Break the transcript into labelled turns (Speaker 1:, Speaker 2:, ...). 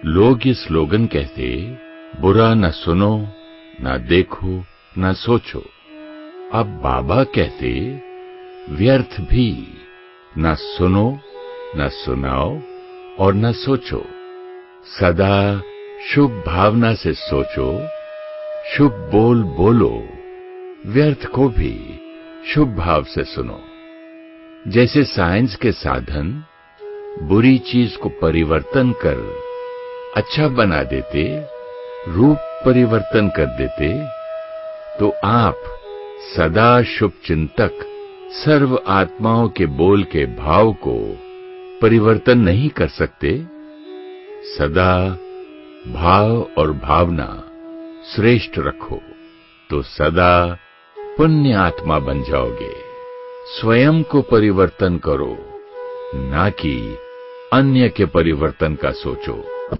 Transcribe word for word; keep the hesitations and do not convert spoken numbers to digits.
Speaker 1: लोग ये स्लोगन कहते, बुरा न सुनो, न देखो, न सोचो। अब बाबा कहते, व्यर्थ भी न सुनो, न सुनाओ और न सोचो। सदा शुभ भावना से सोचो, शुभ बोल बोलो, व्यर्थ को भी शुभ भाव से सुनो। जैसे साइंस के साधन बुरी चीज को परिवर्तन कर अच्छा बना देते, रूप परिवर्तन कर देते, तो आप सदा शुभ चिंतक सर्व आत्माओं के बोल के भाव को परिवर्तन नहीं कर सकते। सदा भाव और भावना श्रेष्ठ रखो तो सदा पुण्य आत्मा बन जाओगे। स्वयं को परिवर्तन करो, ना कि अन्य के परिवर्तन का सोचो।